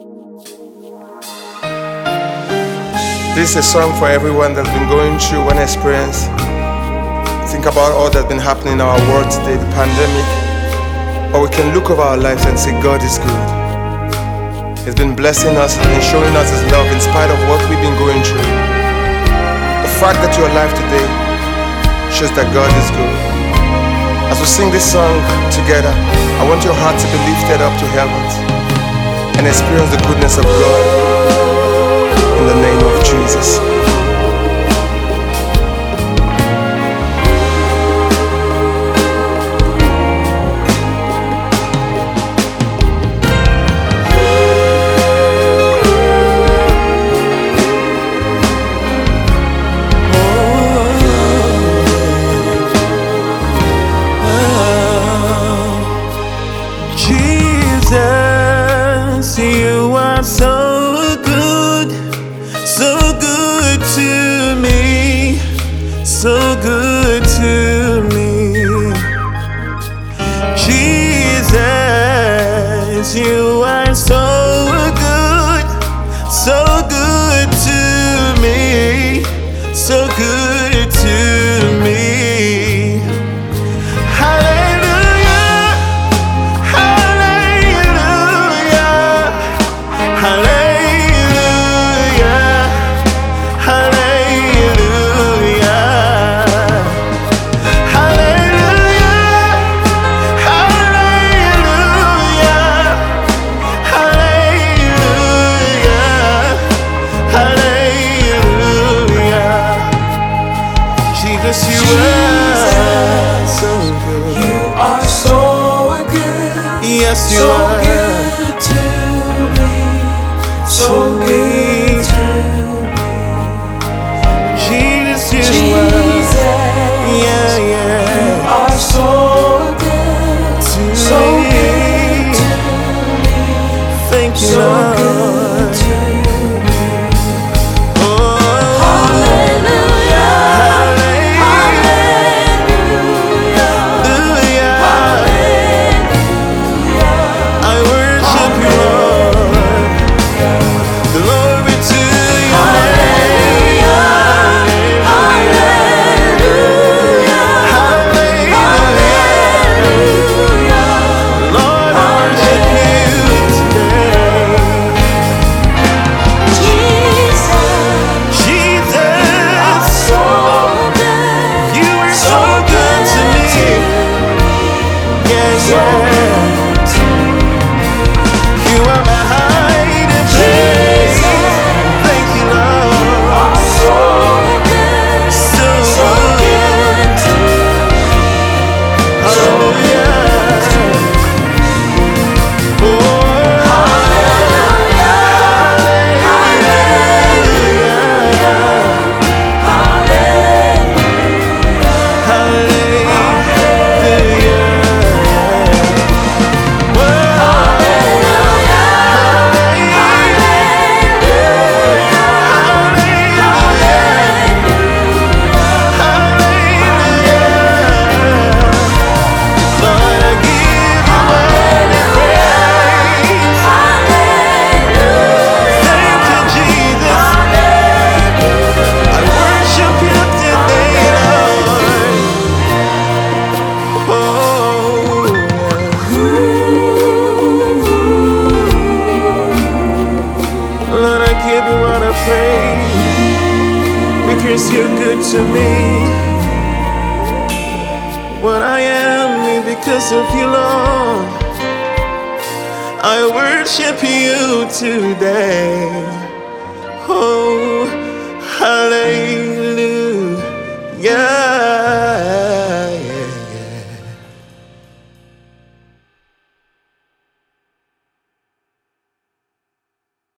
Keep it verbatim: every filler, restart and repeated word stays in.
This is a song for everyone that's been going through one experience. Think about all that's been happening in our world today, the pandemic. Or we can look over our lives and say God is good. He's been blessing us and showing us His love in spite of what we've been going through. The fact that you're alive today shows that God is good. As we sing this song together, I want your heart to be lifted up to heavens and experience the goodness of God in the name of Jesus. Jesus, you are so good, so good to me, so good to me. Jesus, you are so good, so good to me, so good to me. Jesus, you are so good. You are so good. Yes, you so are. Good to me. So good to me. Jesus, you Jesus, are. Yeah, yeah. You are so good. To so me. good to me. Thank you, so Lord. Good to me. Because you're good to me. What I am is because of you, Lord. I worship you today. Oh, hallelujah.